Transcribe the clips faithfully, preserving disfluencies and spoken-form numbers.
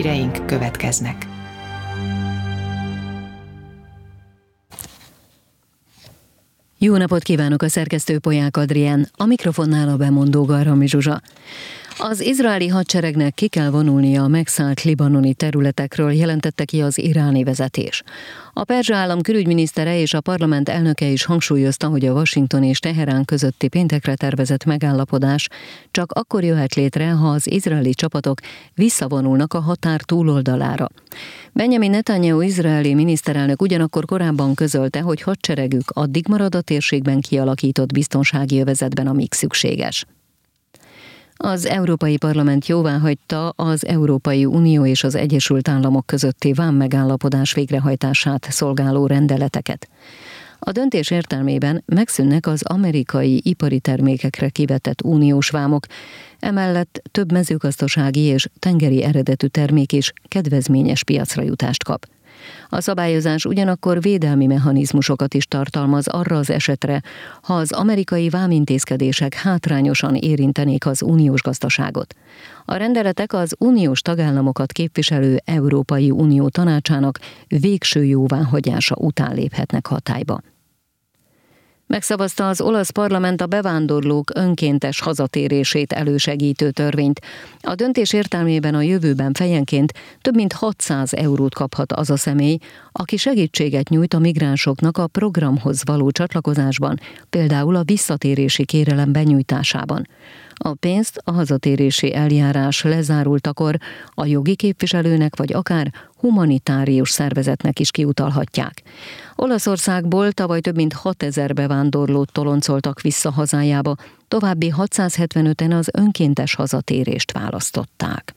híreink következnek. Jó napot kívánok, a szerkesztő Polyák Adrián, a mikrofonnál a bemondó Garrami Zsuzsa. Az izraeli hadseregnek ki kell vonulnia a megszállt libanoni területekről, jelentette ki az iráni vezetés. A perzsa állam külügyminisztere és a parlament elnöke is hangsúlyozta, hogy a Washington és Teherán közötti péntekre tervezett megállapodás csak akkor jöhet létre, ha az izraeli csapatok visszavonulnak a határ túloldalára. Benjamin Netanyahu izraeli miniszterelnök ugyanakkor korábban közölte, hogy hadseregük addig marad a térségben kialakított biztonsági övezetben, amíg szükséges. Az Európai Parlament jóváhagyta az Európai Unió és az Egyesült Államok közötti vámmegállapodás végrehajtását szolgáló rendeleteket. A döntés értelmében megszűnnek az amerikai ipari termékekre kivetett uniós vámok, emellett több mezőgazdasági és tengeri eredetű termék is kedvezményes piacra jutást kap. A szabályozás ugyanakkor védelmi mechanizmusokat is tartalmaz arra az esetre, ha az amerikai vámintézkedések hátrányosan érintenék az uniós gazdaságot. A rendeletek az uniós tagállamokat képviselő Európai Unió Tanácsának végső jóváhagyása után léphetnek hatályba. Megszavazta az olasz parlament a bevándorlók önkéntes hazatérését elősegítő törvényt. A döntés értelmében a jövőben fejenként több mint hatszáz eurót kaphat az a személy, aki segítséget nyújt a migránsoknak a programhoz való csatlakozásban, például a visszatérési kérelem benyújtásában. A pénzt a hazatérési eljárás lezárultakor a jogi képviselőnek vagy akár humanitárius szervezetnek is kiutalhatják. Olaszországból tavaly több mint hatezer bevándorlót toloncoltak vissza hazájába, további hatszázhetvenöten az önkéntes hazatérést választották.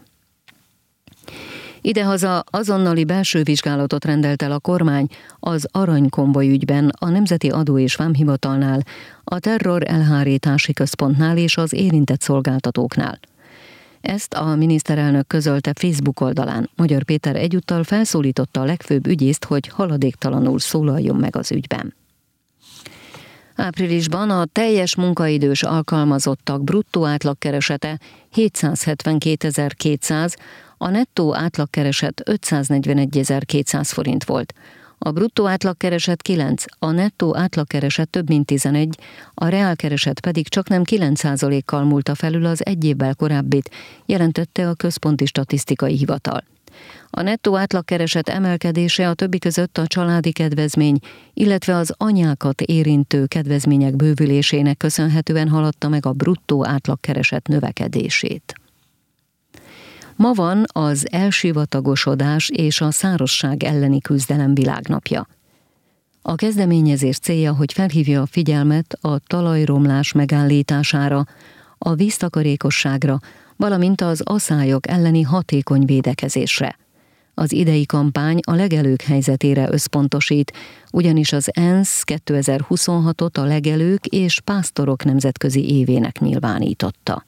Idehaza azonnali belső vizsgálatot rendelt el a kormány az aranykonvoj ügyben, a Nemzeti Adó és Vámhivatalnál, a Terror Elhárítási Központnál és az érintett szolgáltatóknál. Ezt a miniszterelnök közölte Facebook oldalán. Magyar Péter egyúttal felszólította a legfőbb ügyészt, hogy haladéktalanul szólaljon meg az ügyben. Áprilisban a teljes munkaidős alkalmazottak bruttó átlagkeresete hétszázhetvenkétezer-kétszáz, a nettó átlagkereset ötszáznegyvenegyezer-kétszáz forint volt. A bruttó átlagkereset kilenc, a nettó átlagkereset több mint tizenegy, a reálkereset pedig csaknem kilenc százalékkal múlta felül az egy évvel korábbit, jelentette a Központi Statisztikai Hivatal. A nettó átlagkereset emelkedése a többi között a családi kedvezmény, illetve az anyákat érintő kedvezmények bővülésének köszönhetően haladta meg a bruttó átlagkereset növekedését. Ma van az elsivatagosodás és a szárazság elleni küzdelem világnapja. A kezdeményezés célja, hogy felhívja a figyelmet a talajromlás megállítására, a víztakarékosságra, valamint az aszályok elleni hatékony védekezésre. Az idei kampány a legelők helyzetére összpontosít, ugyanis az ENSZ kétezer-huszonhatot a legelők és pásztorok nemzetközi évének nyilvánította.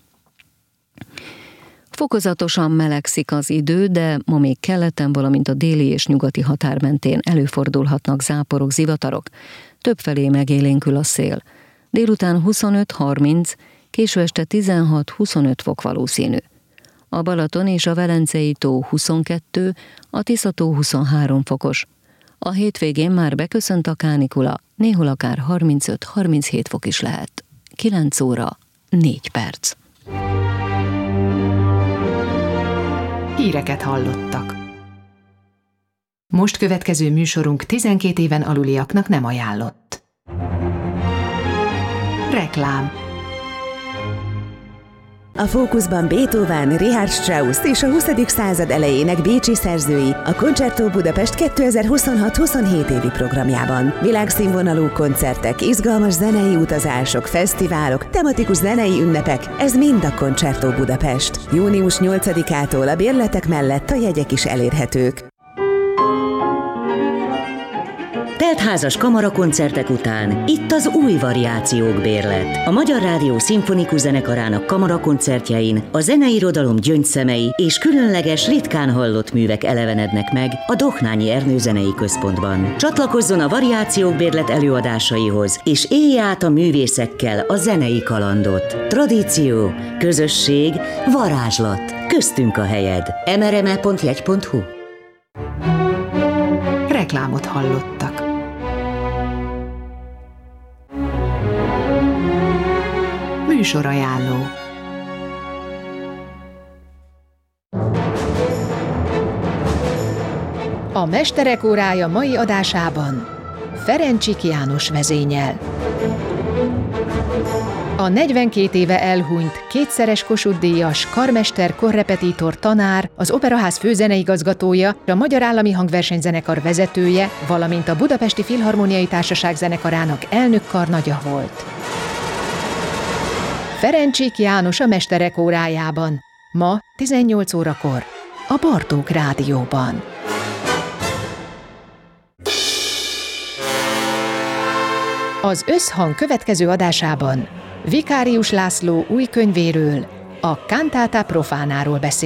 Fokozatosan melegszik az idő, de ma még keleten, valamint a déli és nyugati határ mentén előfordulhatnak záporok, zivatarok. Többfelé megélénkül a szél. Délután huszonöt-harminc, késő este tizenhat-huszonöt fok valószínű. A Balaton és a Velencei tó huszonkettő, a Tisza tó huszonhárom fokos. A hétvégén már beköszönt a kánikula, néhol akár harmincöt-harminchét fok is lehet. kilenc óra, négy perc. Híreket hallottak. Most következő műsorunk tizenkét éven aluliaknak nem ajánlott. Reklám. A fókuszban Beethoven, Richard Strauss és a huszadik század elejének bécsi szerzői a Concerto Budapest kétezer-huszonhat-huszonhét évi programjában. Világszínvonalú koncertek, izgalmas zenei utazások, fesztiválok, tematikus zenei ünnepek, ez mind a Concerto Budapest. június nyolcadikától a bérletek mellett a jegyek is elérhetők. Teltházas kamarakoncertek után itt az új variációk bérlet. A Magyar Rádió Szimfonikus Zenekarának kamarakoncertjein a zeneirodalom gyöngyszemei és különleges, ritkán hallott művek elevenednek meg a Dohnányi Ernő Zenei Központban. Csatlakozzon a variációk bérlet előadásaihoz, és élje át a művészekkel a zenei kalandot. Tradíció, közösség, varázslat. Köztünk a helyed. em er em e pont jegy pont hu. Reklámot hallottak. Műsorajánló. A Mesterek órája mai adásában Ferencsik János vezényel. A negyvenkét éve elhunyt, kétszeres Kossuth-díjas, karmester, korrepetitor, tanár, az Operaház főzeneigazgatója, a Magyar Állami Hangversenyzenekar vezetője, valamint a Budapesti Filharmoniai Társaság zenekarának elnökkarnagya volt. Ferencsik János a Mesterek órájában. Ma tizennyolc órakor a Bartók Rádióban. Az Összhang következő adásában Vikárius László új könyvéről, a Cantata Profanáról beszél.